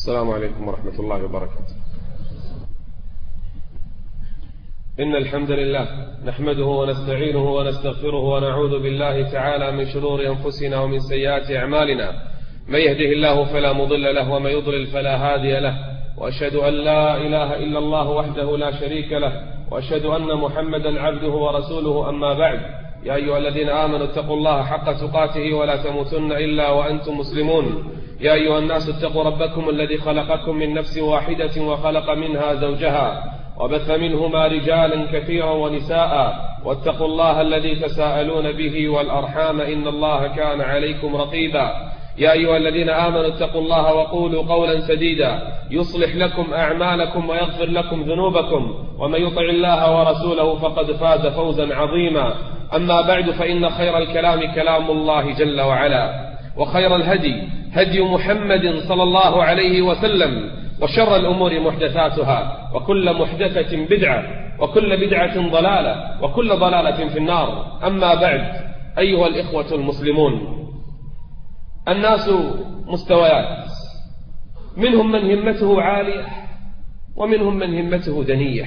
السلام عليكم ورحمة الله وبركاته. إن الحمد لله نحمده ونستعينه ونستغفره ونعوذ بالله تعالى من شرور أنفسنا ومن سيئات أعمالنا. من يهده الله فلا مضل له ومن يضلل فلا هادي له، وأشهد أن لا إله إلا الله وحده لا شريك له، وأشهد أن محمدا عبده ورسوله. أما بعد، يا أيها الذين آمنوا اتقوا الله حق تقاته ولا تموتن إلا وأنتم مسلمون. يا أيها الناس اتقوا ربكم الذي خلقكم من نفس واحدة وخلق منها زوجها وبث منهما رجالا كثيرا ونساء، واتقوا الله الذي تساءلون به والأرحام إن الله كان عليكم رقيبا. يا أيها الذين آمنوا اتقوا الله وقولوا قولا سديدا يصلح لكم أعمالكم ويغفر لكم ذنوبكم، ومن يطع الله ورسوله فقد فاز فوزا عظيما. أما بعد، فإن خير الكلام كلام الله جل وعلا، وخير الهدي هدي محمد صلى الله عليه وسلم، وشر الأمور محدثاتها، وكل محدثة بدعة، وكل بدعة ضلالة، وكل ضلالة في النار. أما بعد، أيها الإخوة المسلمون، الناس مستويات، منهم من همته عالية ومنهم من همته دنية.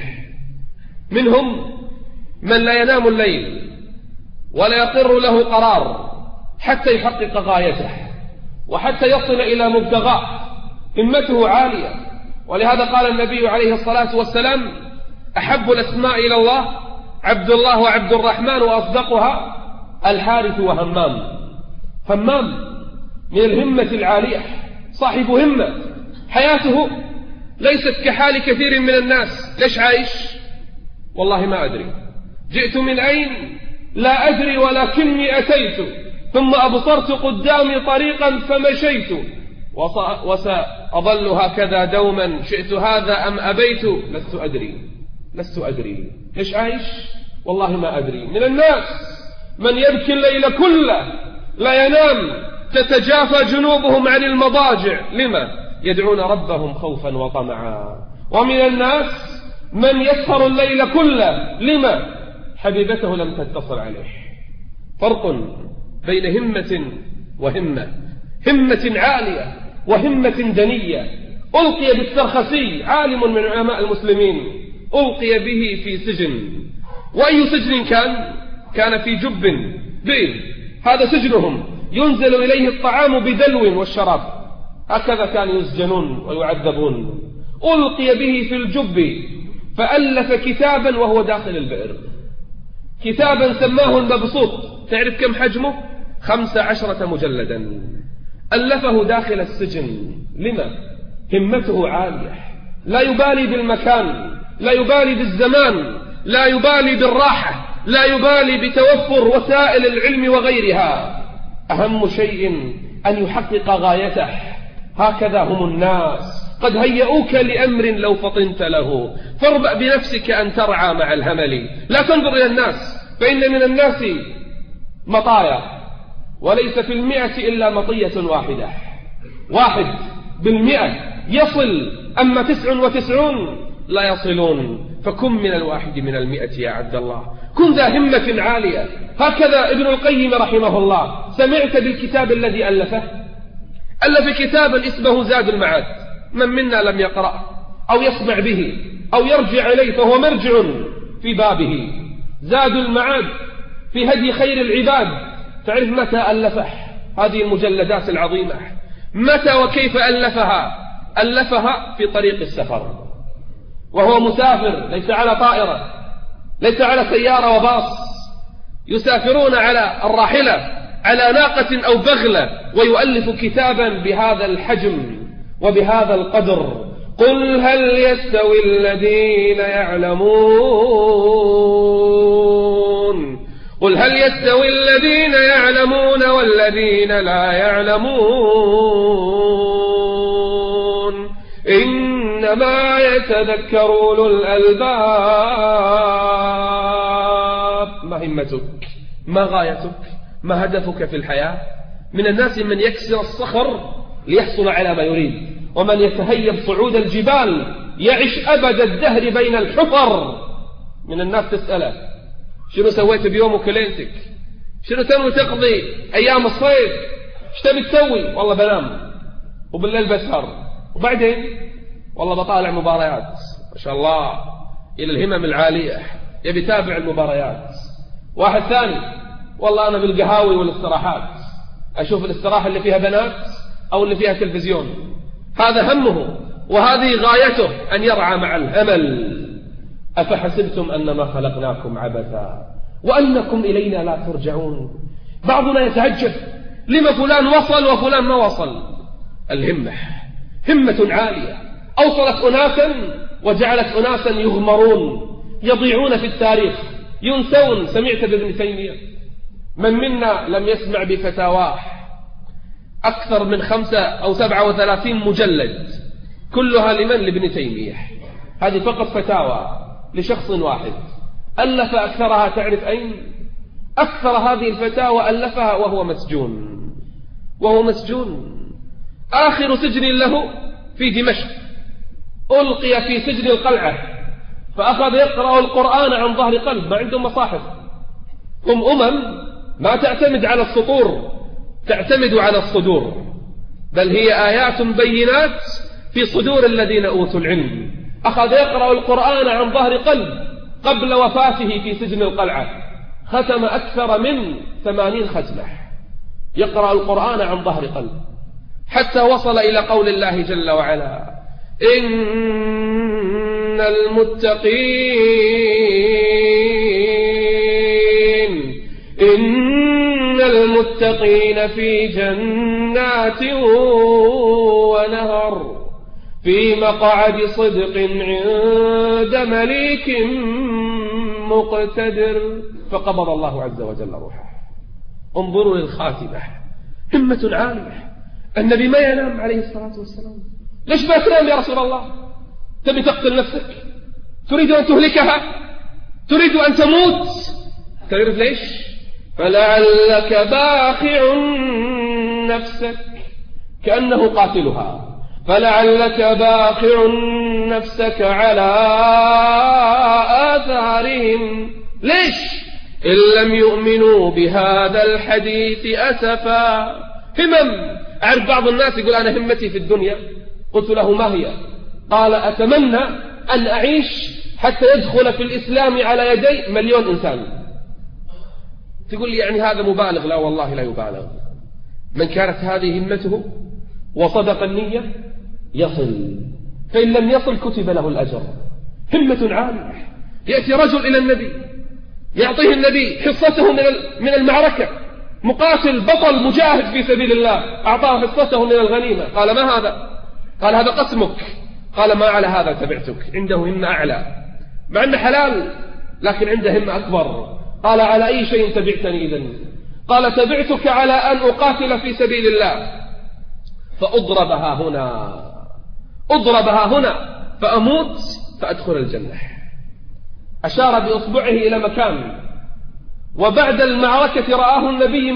منهم من لا ينام الليل ولا يقر له قرار حتى يحقق غايته وحتى يصل إلى مبتغاه، همته عالية. ولهذا قال النبي عليه الصلاة والسلام: أحب الأسماء إلى الله عبد الله وعبد الرحمن، وأصدقها الحارث وهمام. همام من الهمة العالية، صاحب همة، حياته ليست كحال كثير من الناس. ليش عايش؟ والله ما أدري. جئت من أين؟ لا أدري، ولكني أتيت، ثم أبصرت قدامي طريقا فمشيت، وسأظل هكذا دوما، شئت هذا أم أبيت، لست أدري. ليش عايش؟ والله ما أدري. من الناس من يبكي الليل كله لا ينام، تتجافى جنوبهم عن المضاجع. لما؟ يدعون ربهم خوفا وطمعا. ومن الناس من يسهر الليل كله. لما؟ حبيبته لم تتصل عليه. فرق بين همة وهمة، همة عالية وهمة دنية. ألقي بالسرخسي، عالم من علماء المسلمين، ألقي به في سجن. وأي سجن كان في جب بئر، هذا سجنهم، ينزل إليه الطعام بدلو والشراب، هكذا كانوا يسجنون ويعذبون. ألقي به في الجب فألف كتابا وهو داخل البئر، كتابا سماه المبسوط. تعرف كم حجمه؟ 15 مجلدا، ألفه داخل السجن. لما؟ همته عالية، لا يبالي بالمكان، لا يبالي بالزمان، لا يبالي بالراحة، لا يبالي بتوفر وسائل العلم وغيرها. أهم شيء أن يحقق غايته. هكذا هم الناس، قد هيئوك لأمر لو فطنت له، فاربأ بنفسك أن ترعى مع الهمل. لا تنظر إلى الناس، فإن من الناس مطايا، وليس في 100 إلا مطية واحدة. 1 بالمئة يصل، أما 99 لا يصلون. فكن من 1 من 100 يا عبد الله، كن ذا همة عالية. هكذا ابن القيم رحمه الله. سمعت بالكتاب الذي ألفه؟ ألف كتابا اسمه زاد المعاد. من منا لم يقرأ أو يسمع به أو يرجع إليه فهو مرجع في بابه. زاد المعاد في هدي خير العباد. تعرف متى ألفه هذه المجلدات العظيمة؟ متى وكيف ألفها؟ ألفها في طريق السفر، وهو مسافر، ليس على طائرة، ليس على سيارة وباص، يسافرون على الراحلة، على ناقة أو بغلة، ويؤلف كتابا بهذا الحجم وبهذا القدر. قل هل يستوي الذين يعلمون، قل هل يستوي الذين يعلمون والذين لا يعلمون، إنما يتذكر أولو الألباب. ما همتك؟ ما غايتك؟ ما هدفك في الحياة؟ من الناس من يكسر الصخر ليحصل على ما يريد، ومن يتهيب صعود الجبال يعيش أبد الدهر بين الحفر. من الناس تسأله: شنو سويت بيومك ليلتك؟ شنو تنوي تقضي أيام الصيف؟ ايش تبي تسوي؟ والله بنام وبالليل بسهر وبعدين والله بطالع مباريات ما شاء الله إلى الهمم العالية، يبي يتابع المباريات. واحد ثاني والله أنا بالقهاوي والاستراحات أشوف الاستراحة اللي فيها بنات أو اللي فيها تلفزيون. هذا همه وهذه غايته أن يرعى مع الهمل. أفحسبتم أنما خلقناكم عبثا وأنكم إلينا لا ترجعون. بعضنا يتعجب لما فلان وصل وفلان ما وصل. الهمة همة عالية أوصلت أناسا وجعلت أناسا يغمرون يضيعون في التاريخ ينسون. سمعت بابن تيمية؟ من منا لم يسمع بفتاواه؟ أكثر من 5 أو 37 مجلد كلها لمن؟ لابن تيمية. هذه فقط فتاوى لشخص واحد ألف أكثرها. تعرف أين؟ أكثر هذه الفتاوى ألفها وهو مسجون. وهو مسجون آخر سجن له في دمشق، ألقي في سجن القلعة فأخذ يقرأ القرآن عن ظهر قلب. ما عندهم مصاحف. هم ما تعتمد على السطور، تعتمد على الصدور، بل هي آيات بينات في صدور الذين أوتوا العلم. أخذ يقرأ القرآن عن ظهر قلب قبل وفاته في سجن القلعة، ختم أكثر من 80 ختمة يقرأ القرآن عن ظهر قلب، حتى وصل إلى قول الله جل وعلا: إن المتقين في جنات ونهر في مقعد صدق عند مليك مقتدر. فقبض الله عز وجل روحه. انظروا للخاتمة، همة عالية. النبي ما ينام عليه الصلاة والسلام. ليش ما تنام يا رسول الله؟ تبي تقتل نفسك؟ تريد أن تهلكها؟ تريد أن تموت؟ تعرف ليش؟ فلعلك باخع نفسك، كأنه قاتلها. فلعلك باخع نفسك على آثارهم. ليش؟ إن لم يؤمنوا بهذا الحديث أسفا. همم. أعرف بعض الناس يقول أنا همتي في الدنيا. قلت له ما هي؟ قال أتمنى أن أعيش حتى يدخل في الإسلام على يدي 1,000,000 إنسان. تقول لي يعني هذا مبالغ؟ لا والله لا يبالغ. من كانت هذه همته وصدق النية يصل، فإن لم يصل كتب له الأجر. همة عالية. يأتي رجل إلى النبي يعطيه النبي حصته من المعركة، مقاتل بطل مجاهد في سبيل الله، أعطاه حصته من الغنيمة. قال ما هذا؟ قال هذا قسمك. قال ما على هذا تبعتك. عنده همة أعلى، مع أنه حلال لكن عنده همة أكبر. قال على أي شيء تبعتني إذن؟ قال تبعتك على أن أقاتل في سبيل الله فأضربها هنا، أضربها هنا فأموت فأدخل الجنة. أشار بأصبعه إلى مكان. وبعد المعركة رآه النبي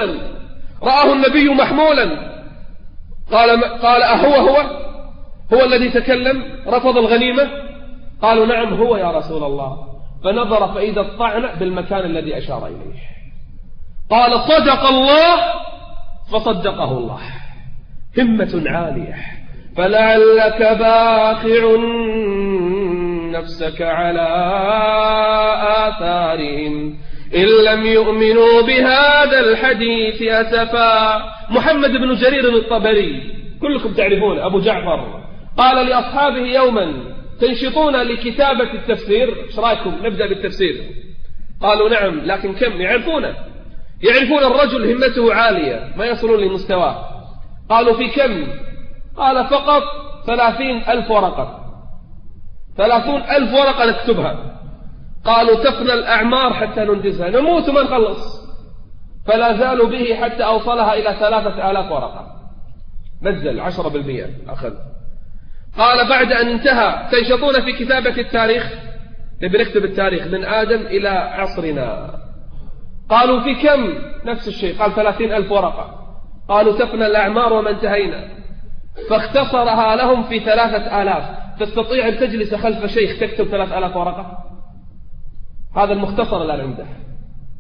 محمولا. قال هو الذي تكلم رفض الغنيمة؟ قالوا نعم هو يا رسول الله. فنظر فإذا الطعنة بالمكان الذي أشار إليه. قال صدق الله، فصدقه الله. همة عالية. فلعلك باخع نفسك على آثارهم إن لم يؤمنوا بهذا الحديث أسفا. محمد بن جرير الطبري كلكم تعرفون، أبو جعفر، قال لأصحابه يوما تنشطون لكتابة التفسير، ايش رايكم نبدأ بالتفسير؟ قالوا نعم، لكن كم؟ يعرفون الرجل همته عالية ما يصلون لمستواه. قالوا في كم؟ قال فقط 30,000 ورقة. 30,000 ورقة نكتبها. قالوا تفنى الأعمار حتى ننجزها، نموت وما نخلص. فلا زالوا به حتى أوصلها إلى 3,000 ورقة. نزل 10% أخذ. قال بعد أن انتهى تنشطون في كتابة التاريخ، نبي نكتب التاريخ من آدم إلى عصرنا. قالوا في كم؟ نفس الشيء. قال 30,000 ورقة. قالوا تفنى الأعمار وما انتهينا. فاختصرها لهم في 3,000. تستطيع أن تجلس خلف شيخ تكتب 3,000 ورقة؟ هذا المختصر الآن عنده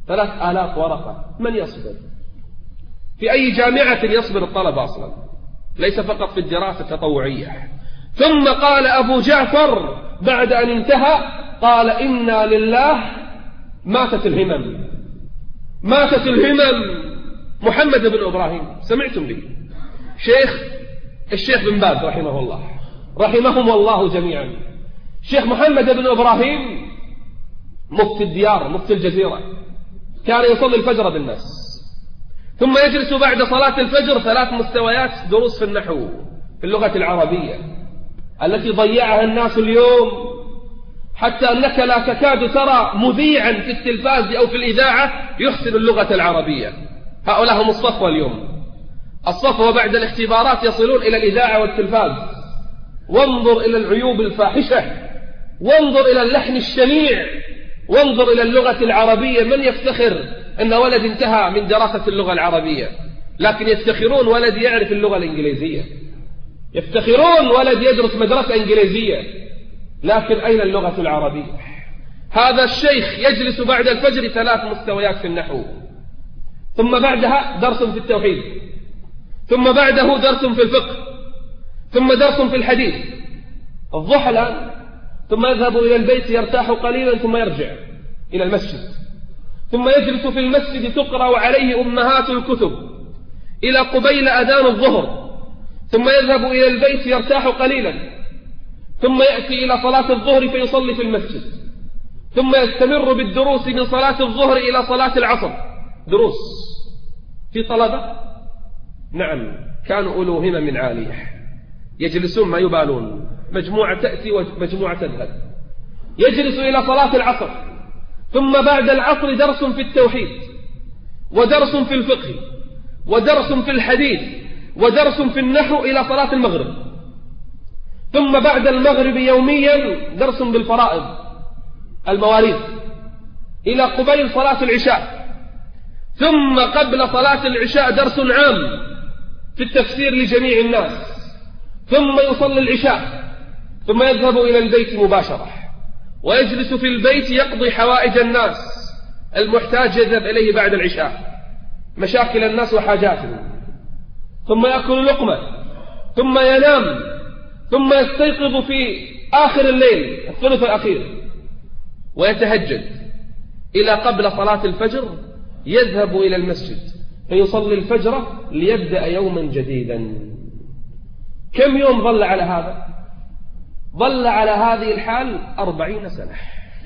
3,000 ورقة. من يصبر؟ في أي جامعة يصبر الطلبة أصلا؟ ليس فقط في الدراسة التطوعية. ثم قال أبو جعفر بعد أن انتهى، قال إنا لله ماتت الهمم، ماتت الهمم. محمد بن إبراهيم سمعتم به، الشيخ بن باز رحمه الله، رحمهم الله جميعا. شيخ محمد بن إبراهيم مفتي الديار، مفتي الجزيرة، كان يصلي الفجر بالناس، ثم يجلس بعد صلاة الفجر 3 مستويات دروس في النحو في اللغة العربية التي ضيعها الناس اليوم، حتى أنك لا تكاد ترى مذيعا في التلفاز أو في الإذاعة يحسن اللغة العربية. هؤلاء هم الصفوة اليوم، الصفوة بعد الاختبارات يصلون إلى الإذاعة والتلفاز. وانظر إلى العيوب الفاحشة، وانظر إلى اللحن الشنيع، وانظر إلى اللغة العربية. من يفتخر أن ولد انتهى من دراسة اللغة العربية؟ لكن يفتخرون ولد يعرف اللغة الإنجليزية، يفتخرون ولد يدرس مدرسة إنجليزية، لكن أين اللغة العربية؟ هذا الشيخ يجلس بعد الفجر 3 مستويات في النحو، ثم بعدها درس في التوحيد، ثم بعده درس في الفقه، ثم درس في الحديث الضحى الآن، ثم يذهب إلى البيت يرتاح قليلا ثم يرجع إلى المسجد، ثم يجلس في المسجد تقرأ عليه أمهات الكتب إلى قبيل أذان الظهر، ثم يذهب إلى البيت يرتاح قليلا، ثم يأتي إلى صلاة الظهر فيصلي في المسجد، ثم يستمر بالدروس من صلاة الظهر إلى صلاة العصر. دروس في طلبة، نعم، كانوا أولو همم عالية، يجلسون ما يبالون، مجموعة تأتي ومجموعة تذهب. يجلس إلى صلاة العصر، ثم بعد العصر درس في التوحيد، ودرس في الفقه، ودرس في الحديث، ودرس في النحو إلى صلاة المغرب، ثم بعد المغرب يوميا درس بالفرائض المواريث إلى قبيل صلاة العشاء، ثم قبل صلاة العشاء درس عام في التفسير لجميع الناس، ثم يصلي العشاء، ثم يذهب إلى البيت مباشرة ويجلس في البيت يقضي حوائج الناس. المحتاج يذهب إليه بعد العشاء، مشاكل الناس وحاجاتهم، ثم يأكل لقمة، ثم ينام، ثم يستيقظ في آخر الليل الثلث الأخير ويتهجد إلى قبل صلاة الفجر، يذهب إلى المسجد فيصلي الفجر ليبدأ يوما جديدا. كم يوم ظل على هذا؟ ظل على هذه الحال 40 سنة.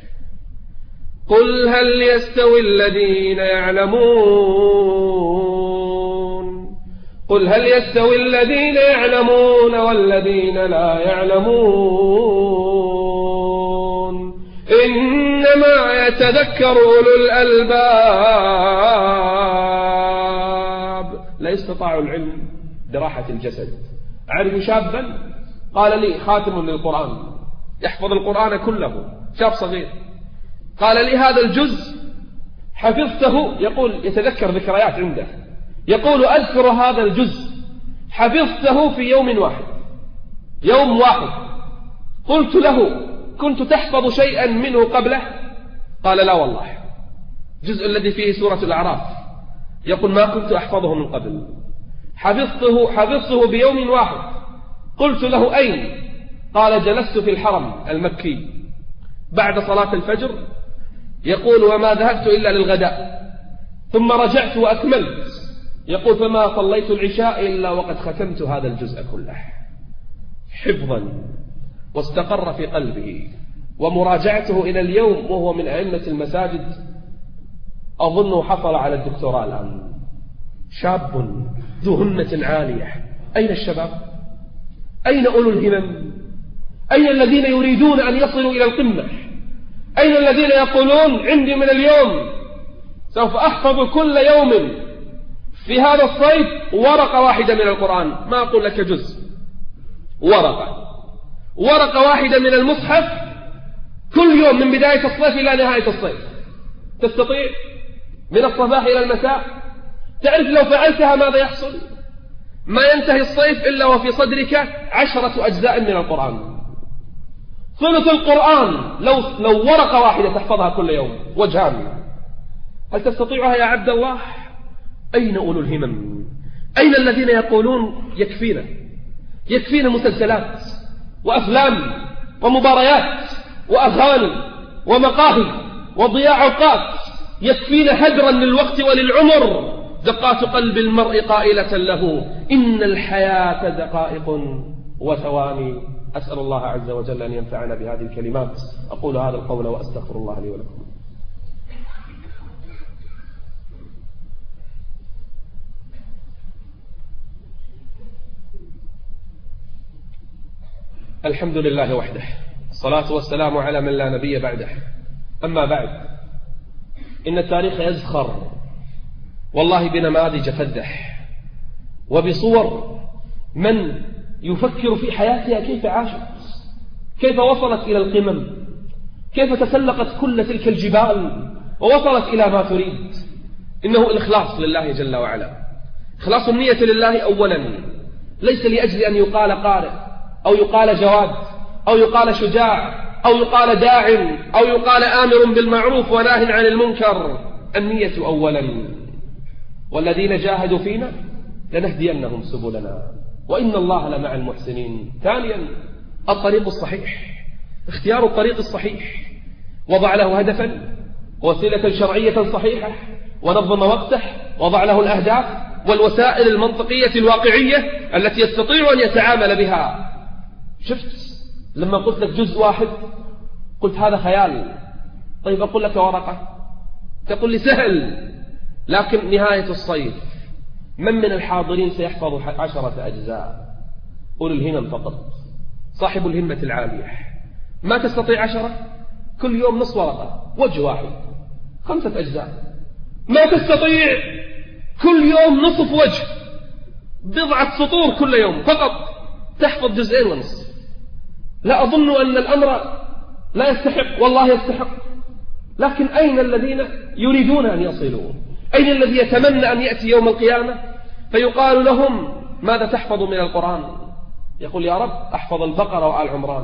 قل هل يستوي الذين يعلمون، قل هل يستوي الذين يعلمون والذين لا يعلمون، إنما يتذكر أولو الألباب. لا يستطاع العلم براحة الجسد. أعرف شابا قال لي خاتم للقرآن، يحفظ القرآن كله، شاب صغير، قال لي هذا الجزء حفظته، يقول يتذكر ذكريات عنده، يقول أذكر هذا الجزء حفظته في يوم واحد، يوم واحد. قلت له كنت تحفظ شيئا منه قبله؟ قال لا والله، الجزء الذي فيه سورة الأعراف، يقول ما كنت أحفظه من قبل، حفظته بيوم واحد. قلت له أين؟ قال جلست في الحرم المكي بعد صلاة الفجر، يقول وما ذهبت إلا للغداء، ثم رجعت وأكملت، يقول فما صليت العشاء إلا وقد ختمت هذا الجزء كله حفظا، واستقر في قلبه. ومراجعته إلى اليوم وهو من أئمة المساجد، أظنه حصل على الدكتوراه الآن. شاب ذو همة عالية. أين الشباب؟ أين أولو الهمم؟ أين الذين يريدون أن يصلوا إلى القمة؟ أين الذين يقولون عندي من اليوم سوف أحفظ كل يوم في هذا الصيف ورقة واحدة من القرآن، ما أقول لك جزء، ورقة واحدة من المصحف كل يوم من بداية الصيف إلى نهاية الصيف؟ تستطيع؟ من الصباح إلى المساء؟ تعرف لو فعلتها ماذا يحصل؟ ما ينتهي الصيف إلا وفي صدرك 10 أجزاء من القرآن، ثلث القرآن لو ورقة واحدة تحفظها كل يوم، وجهان. هل تستطيعها يا عبد الله؟ أين أولو الهمم؟ أين الذين يقولون يكفينا مسلسلات وأفلام ومباريات وأغاني ومقاهي وضياع أوقات، يكفينا هدرا للوقت وللعمر. دقات قلب المرء قائلة له إن الحياة دقائق وثواني. أسأل الله عز وجل أن ينفعنا بهذه الكلمات. أقول هذا القول وأستغفر الله لي ولكم. الحمد لله وحده، الصلاة والسلام على من لا نبي بعده. أما بعد، إن التاريخ يزخر والله بنماذج فذح وبصور من يفكر في حياتها كيف عاشت، كيف وصلت إلى القمم، كيف تسلقت كل تلك الجبال ووصلت إلى ما تريد. إنه الإخلاص لله جل وعلا، إخلاص النية لله أولا، ليس لأجل أن يقال قارئ أو يقال جواد أو يقال شجاع أو يقال داع أو يقال آمر بالمعروف وناه عن المنكر. النية أولا. والذين جاهدوا فينا لنهدينهم سبلنا وإن الله لمع المحسنين. ثانيا، الطريق الصحيح، اختيار الطريق الصحيح، وضع له هدفا وسيلة شرعية صحيحة ونظم وقته، وضع له الأهداف والوسائل المنطقية الواقعية التي يستطيع أن يتعامل بها. شفت لما قلت لك جزء واحد قلت هذا خيال، طيب أقول لك ورقة تقول لي سهل، لكن نهاية الصيف من الحاضرين سيحفظ 10 أجزاء؟ أولي الهمم فقط، صاحب الهمة العالية. ما تستطيع 10، كل يوم نصف ورقة، وجه واحد، 5 أجزاء. ما تستطيع كل يوم نصف وجه، بضعة سطور كل يوم فقط، تحفظ 2.5 جزء. لا أظن أن الأمر لا يستحق، والله يستحق، لكن أين الذين يريدون أن يصلوا؟ أين الذي يتمنى أن يأتي يوم القيامة فيقال لهم ماذا تحفظ من القرآن؟ يقول يا رب أحفظ البقرة وآل عمران.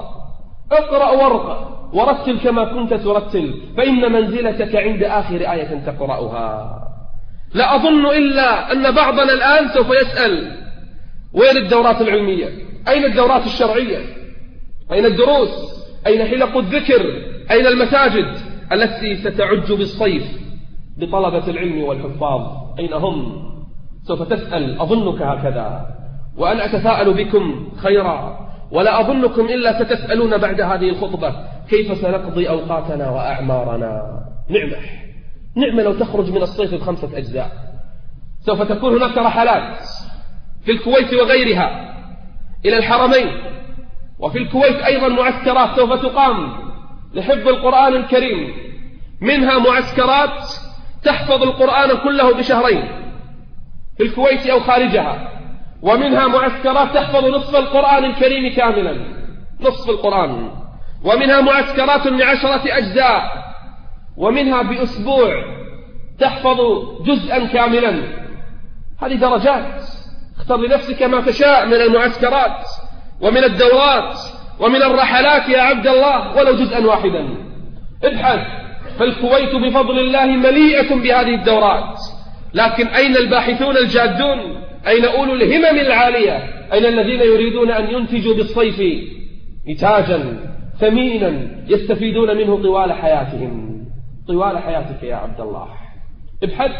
اقرأ وارقى ورتل كما كنت ترتل، فإن منزلتك عند آخر آية تقرأها. لا أظن إلا أن بعضنا الآن سوف يسأل وين الدورات العلمية؟ أين الدورات الشرعية؟ أين الدروس؟ أين حلق الذكر؟ أين المساجد التي ستعج بالصيف بطلبة العلم والحفاظ؟ أين هم؟ سوف تسأل. أظنك هكذا، وأنا أتفاءل بكم خيرا، ولا أظنكم إلا ستسألون بعد هذه الخطبة كيف سنقضي أوقاتنا وأعمارنا. نعمة لو تخرج من الصيف ب5 أجزاء. سوف تكون هناك رحلات في الكويت وغيرها إلى الحرمين، وفي الكويت أيضا معسكرات سوف تقام لحفظ القرآن الكريم، منها معسكرات تحفظ القرآن كله ب2 في الكويت أو خارجها، ومنها معسكرات تحفظ نصف القرآن الكريم كاملا، نصف القرآن، ومنها معسكرات ل10 أجزاء، ومنها بأسبوع تحفظ جزءا كاملا. هذه درجات، اختر لنفسك ما تشاء من المعسكرات ومن الدورات ومن الرحلات يا عبد الله، ولو جزءا واحدا. ابحث، فالكويت بفضل الله مليئة بهذه الدورات، لكن أين الباحثون الجادون؟ أين أولو الهمم العالية؟ أين الذين يريدون أن ينتجوا بالصيف إنتاجا ثمينا يستفيدون منه طوال حياتهم؟ طوال حياتك يا عبد الله. ابحث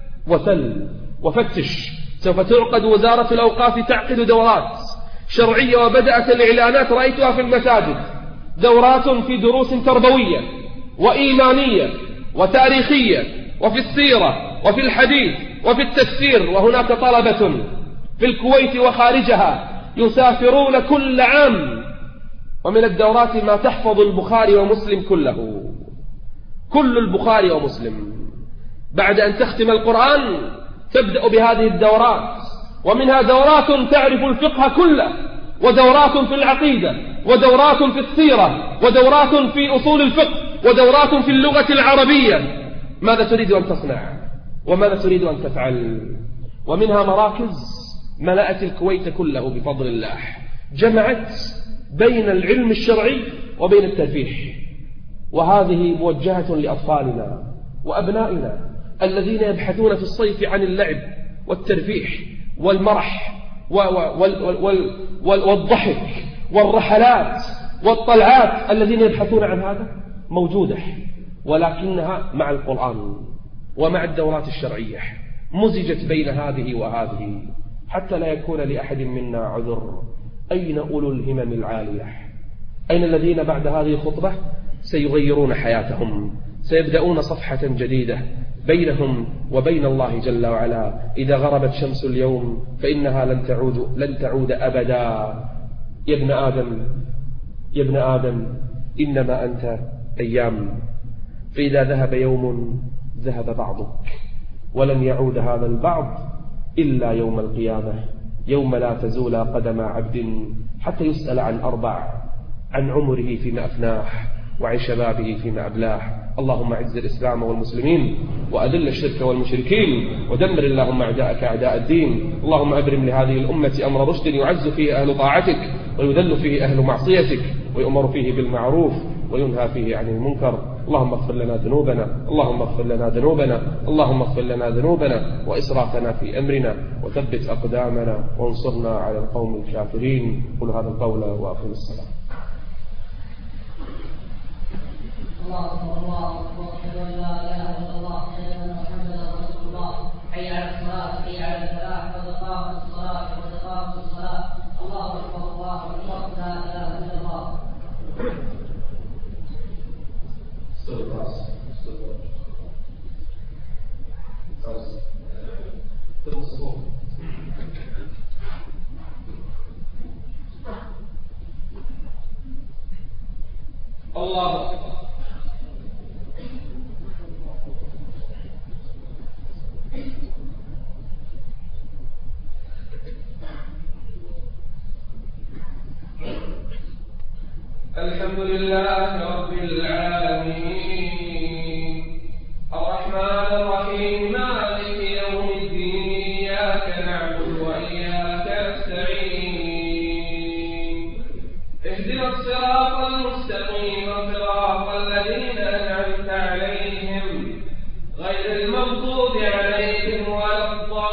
وسل وفتش. سوف تعقد وزارة الأوقاف تعقد دورات شرعية، وبدأت الإعلانات رأيتها في المساجد، دورات في دروس تربوية وإيمانية وتاريخية وفي السيرة وفي الحديث وفي التفسير. وهناك طلبة في الكويت وخارجها يسافرون كل عام، ومن الدورات ما تحفظ البخاري ومسلم كله، كل البخاري ومسلم. بعد أن تختم القرآن تبدأ بهذه الدورات، ومنها دورات تعرف الفقه كله، ودورات في العقيدة، ودورات في السيرة، ودورات في أصول الفقه، ودورات في اللغة العربية. ماذا تريد أن تصنع وماذا تريد أن تفعل؟ ومنها مراكز ملأت الكويت كله بفضل الله، جمعت بين العلم الشرعي وبين الترفيه. وهذه موجهة لأطفالنا وأبنائنا الذين يبحثون في الصيف عن اللعب والترفيه والمرح والضحك والرحلات والطلعات الذين يبحثون عن هذا موجودة، ولكنها مع القرآن ومع الدورات الشرعية مزجت بين هذه وهذه حتى لا يكون لأحد منا عذر. أين أولو الهمم العالية؟ أين الذين بعد هذه الخطبة سيغيرون حياتهم، سيبدأون صفحة جديدة بينهم وبين الله جل وعلا؟ إذا غربت شمس اليوم فإنها لن تعود أبدا. يا ابن آدم إنما أنت أيام، فإذا ذهب يوم ذهب بعضك، ولن يعود هذا البعض إلا يوم القيامة، يوم لا تزول قدم عبد حتى يسأل عن 4، عن عمره فيما أفناه، وعن شبابه فيما أبلاه. اللهم أعز الإسلام والمسلمين، وأذل الشرك والمشركين، ودمر اللهم أعداءك أعداء الدين. اللهم أبرم لهذه الأمة أمر رشد يعز فيه أهل طاعتك، ويذل فيه أهل معصيتك، ويؤمر فيه بالمعروف وينهى فيه عن المنكر. اللهم اغفر لنا ذنوبنا، اللهم اغفر لنا ذنوبنا، اللهم اغفر لنا ذنوبنا وإسرافنا في أمرنا، وثبت أقدامنا وانصرنا على القوم الكافرين. قل هذا القول وأقم الصلاة. الله أكبر الله أكبر، أشهد أن لا إله إلا الله، أشهد أن محمدا رسول الله. حي على الصلاة، حي على الفلاح، قد قامت الصلاة، قد قامت الصلاة. الله أكبر الله أكبر، لا إله إلا الله. الله الحمد لله رب العالمين، الرحمن الرحيم، مالك يوم الدين، إياك نعبد وإياك نستعين، اهدنا الصراط المستقيم، صراط الذين أنعمت عليهم غير المغضوب عليهم ولا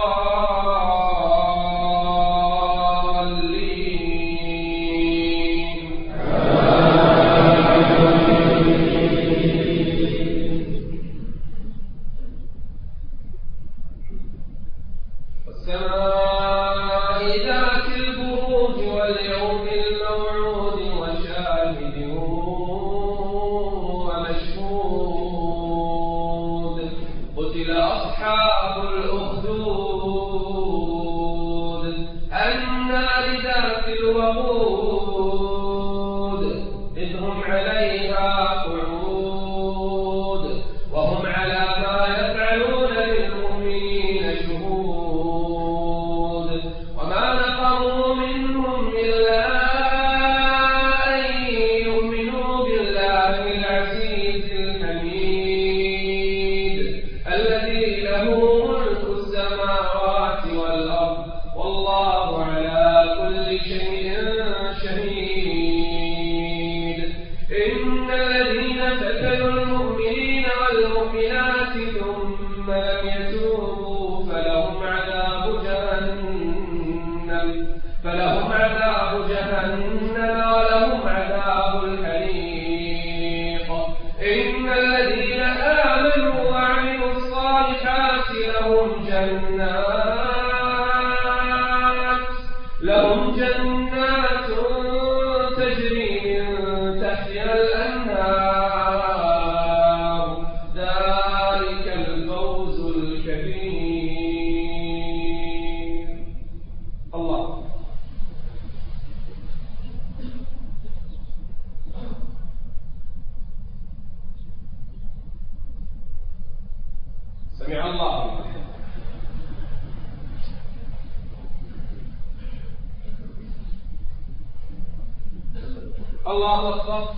الله أكبر.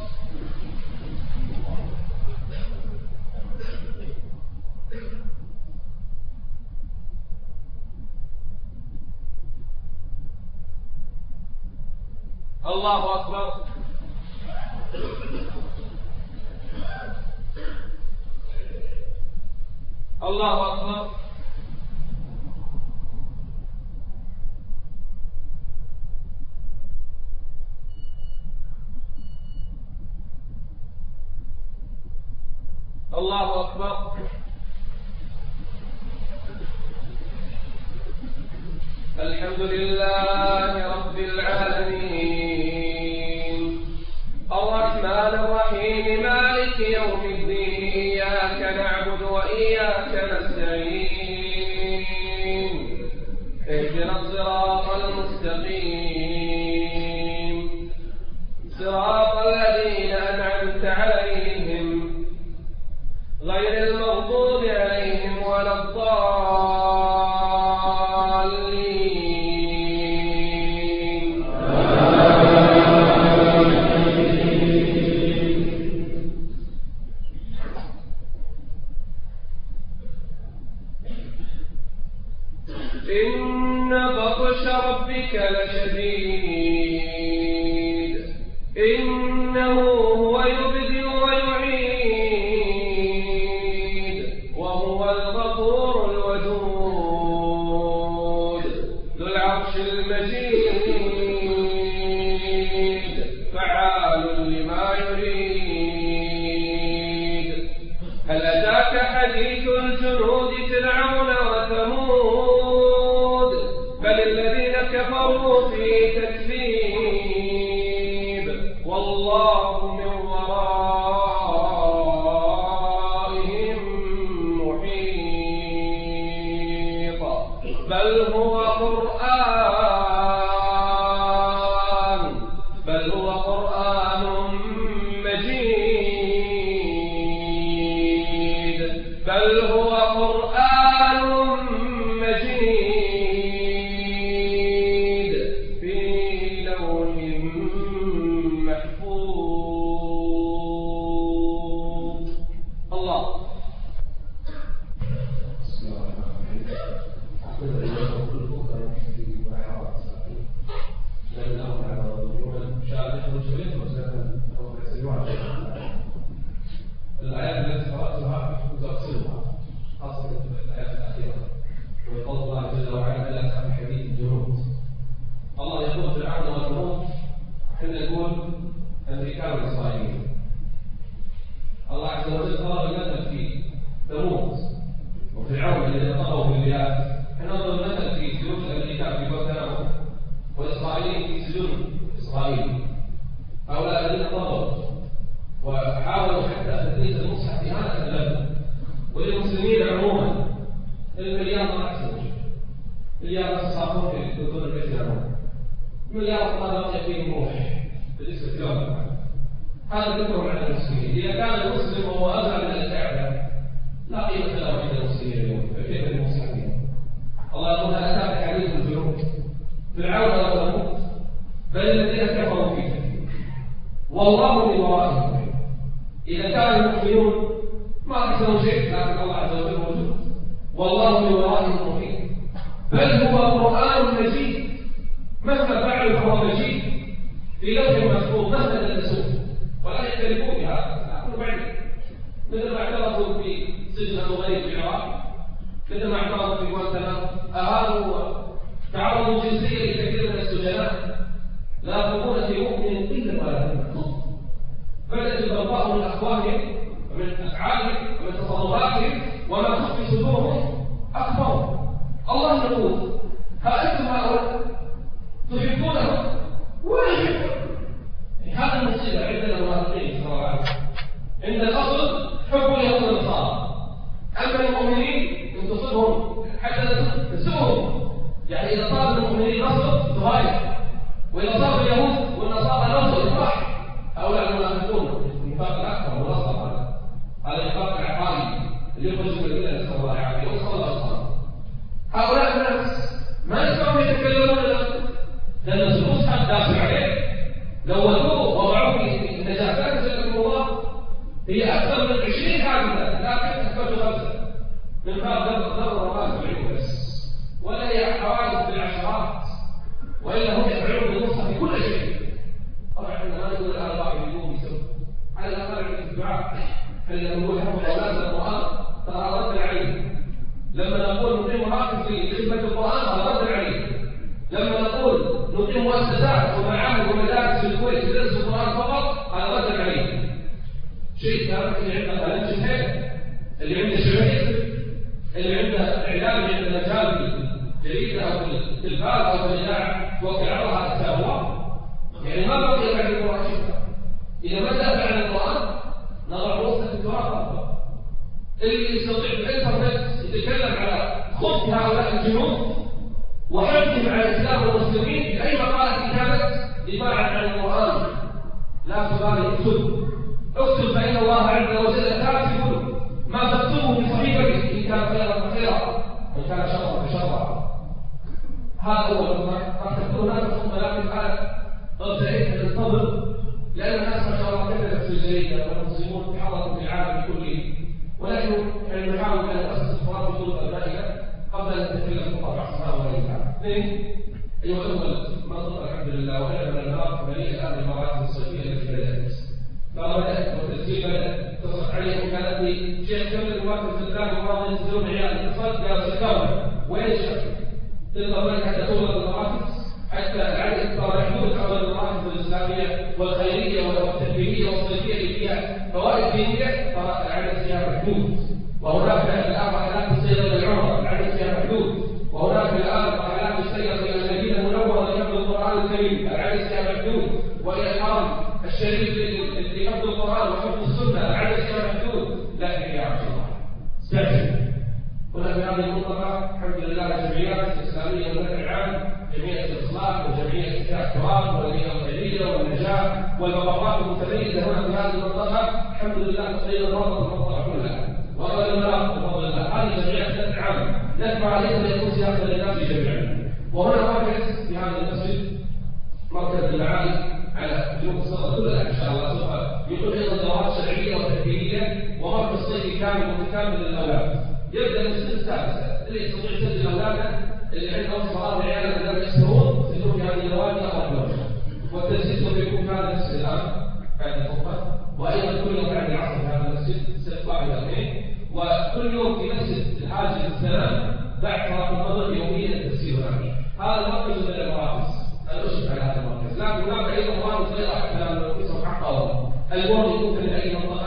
الله أكبر. الله أكبر. الله أكبر. الحمد لله رب العالمين الرحمن الرحيم مالك يوم الدين إياك نعبد وإياك نستعين اهدنا الصراط المستقيم صراط الذين أنعمت عليهم غير المغضوب عليهم ولا الضالين. إن بطش ربك لشديد إنه هو يبدئ ويعيد وهو الغفور الودود ذو العرش المجيد فعال لما يريد. هل أتاك حديث الجنود فرعون وثمود بل الذين كفروا في تكذيب والله من ورائهم محيط. بل هو قرآن مجيد. بل هو قرآن مجيد في لوح محفوظ. الله. الآيات التي قرأتها تفصيلها خاصة الآيات الأخيرة ويقول الله جل وعلا لا تخف حديث الجنود. الله يقول فرعون وثمود حين يقول الذكار الإسرائيلي. الله عز وجل طلب المثل في ثمود وفرعون الذين طغوا في البلاد حين ضرب المثل في سجون الأمريكان في غوانتنامو وإسرائيل في سجون إسرائيل. هؤلاء الذين طغوا وحاولوا حتى تدريس المصحف إهانة لهم وللمسلمين عموما. المليار ما أحسن مليار تصافون في دخول البيت العموما مليار ما بقي فيه روح بالنسبة لهم. هذا ذكر عند المسلمين. إذا كان المسلم وهو أزعى من الكعبة لا قيمة له عند المسلمين اليوم فكيف المسلمين؟ الله يقول هل أتاك حديث الجنود فرعون وثمود بل الذين كفروا فيه والله من ورائهم. إذا كان المؤمنون ما أحسنوا شيء لكن الله عز وجل موجود والله من ورائهم محيط. بل هو قرآن مجيد مهما فعلوا فهو مجيد في لوح محفوظ مهما دلسوه ولا يختلفون بهذا. نحن بعيد مثل ما اعترفوا في سجن الغريب في العراق مثل ما اعترفوا في غوانتنامو أهانوا تعرضوا جنسيا لكثير من السجناء لا يقولون في مؤمن إلا ولا بدأت البغضاء من أخوانهم ومن أفعالهم ومن تصرفاتهم وما تخفي صدورهم أكبر. الله يقول ها أنتم هؤلاء تحبونهم ولا يحبون. هذا المصيبة عندنا المنافقين صلى الله عليه وسلم. عند الأصل حب اليهود والنصارى أما المؤمنين إن تصبهم حتى تسوهم. يعني إذا صار المؤمنين نصر تغاير وإذا صار اليهود والنصارى نصر يفرح. هؤلاء المنافقون النفاق الأكبر والأصغر هذا النفاق العقائدي اللي يخرج من الملة نسأل الله العافية ونسأل الله الصلاة. هؤلاء الناس ما يسمعون يتكلمون إلا لأن المصحف داخل عليه لوثوه وضعوه في النجاسات جزاكم الله هي أكثر من 20 حادثة لكن تثبت خمسة من باب ضرب الرماس والعلم بس ولا هي حوادث بالعشرات وإلا هم يفعلون بالمصحف كل شيء. طبعا احنا ما نقول الآن الله يقوم بسوء على الأقل عند الدعاء حين نقول حفظ أولاد القرآن ترى رد عليه. لما نقول نقيم مراكز في خدمة القرآن هذا رد عليه. لما نقول نقيم مؤسسات ومعاهد ومدارس في الكويت تدرس القرآن فقط هذا رد عليه. شيء كان في عندنا لنجد اللي عنده شبكة، اللي عنده إعلام، اللي عنده مجال في الجريدة أو في التلفاز أو في الإذاعة توقع عرضها كتاب الله، يعني ما بقي بعد القرآن شيء. إذا ما دافع عن القرآن نضع رؤوسنا في التراب. اللي يستطيع بالإنترنت يتكلم على خبث هؤلاء الجنود وحملهم على الإسلام والمسلمين بأي مقالة كانت دفاعا عن القرآن، لا تبالي اكتب فإن الله عز وجل كاتب ما تكتبه في صحيفتك، إن كان خيرا فخيرا وإن كان شرا فشرا. هذا هو ما تكتبون أنفسكم، ولكن الآن ارتعيت من الفضل، لأن الناس ما شاء الله كثرت في الجريدة والمسلمون تحركوا في العالم كله، ولكن يعني نحاول أن نؤسس فرات بطولة أبنائنا قبل أن نتكلم في طبع السماء والإنسان. اثنين، أيها الأول منطقة الحمد لله وإحنا من النار مليئة الآن بالمراكز الصيفية التي بدأت. فبدأت والتسجيل بدأت تصل عليهم. كانت لي شيخ كمل المواقف في الثاني الماضي ينزلون عيال الاتصال قالوا سكروا وين الشك؟ تقدر لك حتى تولد المراكز، حتى العدد ترى يحدود حول المراكز الإسلامية والخيرية والتربوية والصيفية اللي فيها فوائد دينية، ترى العدد فيها محدود. وهناك الآن رحلات السير إلى العمرة العدد فيها محدود، وهناك الآن رحلات السير إلى المدينة المنورة لحفظ القرآن الكريم العدد فيها محدود، وإلى الحرم الشريف لحفظ القرآن وحفظ السنة العدد فيها محدود. لكن يا عبد الله استعجل. هنا في هذه المنطقة الحمد لله الجمعيات الإسلامية والنفع العام، جمعية الإصلاح وجمعية إحياء التراب والبيئة الخيرية والنجاة والمبادرات المتميزة هنا في هذه المنطقة الحمد لله تقريبا ربط المنطقة كلها وغير المناطق بفضل الله. هذه جمعيات نفع عام ندفع عليها ليكون سياسة للناس جميعا. وهنا مركز في هذا المسجد مركز المعالي على جنوب الصدر كلها إن شاء الله سوف يكون أيضا دورات شرعية وتربوية ومركز صيفي كامل متكامل للأولاد. يبدأ من السنة السادسة اللي يستطيع يسجل أولاده اللي عندهم صغار عيال بدل يشترون يسجلون في هذه النوادي أو النوادي، والتسجيل سوف يكون في هذا المسجد الآن بعد الخطبة، وأيضا كل يوم بعد العصر في هذا المسجد السبت 1 2، وكل يوم في مسجد الحاج السلام بعد صلاة الفجر يوميا التسجيل هناك. هذا المركز من المراكز الأشرف على هذا المركز، لكن هناك أيضا مراكز غير حتى لو يكون حقه المهم يكون في أي منطقة